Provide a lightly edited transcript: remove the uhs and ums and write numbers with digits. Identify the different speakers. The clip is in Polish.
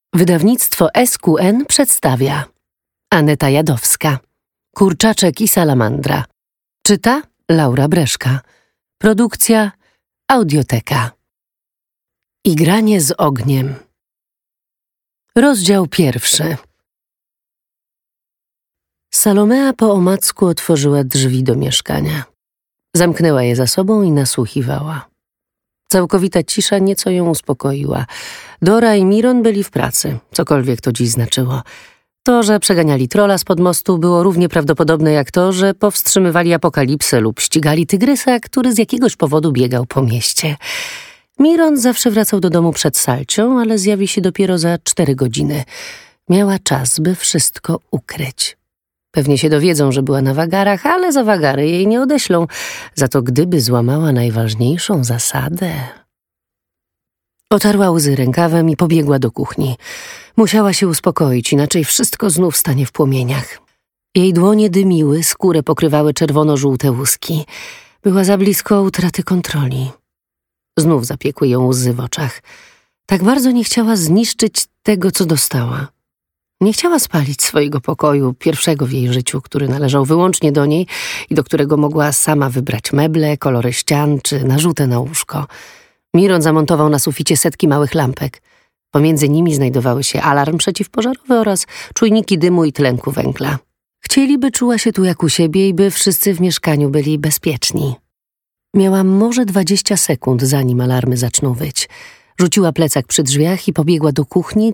Speaker 1: Wydawnictwo SQN przedstawia Aneta Jadowska. Kurczaczek i salamandra. Czyta Laura Breszka. Produkcja Audioteka. Igranie z ogniem. Rozdział 1. Salomea po omacku otworzyła drzwi do mieszkania. Zamknęła je za sobą i nasłuchiwała. Całkowita cisza nieco ją uspokoiła. Dora i Miron byli w pracy, cokolwiek to dziś znaczyło. To, że przeganiali trola spod mostu, było równie prawdopodobne jak to, że powstrzymywali apokalipsę lub ścigali tygrysa, który z jakiegoś powodu biegał po mieście. Miron zawsze wracał do domu przed salcią, ale zjawi się dopiero za 4 godziny. Miała czas, by wszystko ukryć. Pewnie się dowiedzą, że była na wagarach, ale za wagary jej nie odeślą. Za to gdyby złamała najważniejszą zasadę... Otarła łzy rękawem i pobiegła do kuchni. Musiała się uspokoić, inaczej wszystko znów stanie w płomieniach. Jej dłonie dymiły, skórę pokrywały czerwono-żółte łuski. Była za blisko utraty kontroli. Znów zapiekły ją łzy w oczach. Tak bardzo nie chciała zniszczyć tego, co dostała. Nie chciała spalić swojego pokoju, pierwszego w jej życiu, który należał wyłącznie do niej i do którego mogła sama wybrać meble, kolory ścian czy narzutę na łóżko. Miron zamontował na suficie setki małych lampek. Pomiędzy nimi znajdowały się alarm przeciwpożarowy oraz czujniki dymu i tlenku węgla. Chcieli, by czuła się tu jak u siebie i by wszyscy w mieszkaniu byli bezpieczni. Miała może 20 sekund, zanim alarmy zaczną wyć. Rzuciła plecak przy drzwiach i pobiegła do kuchni,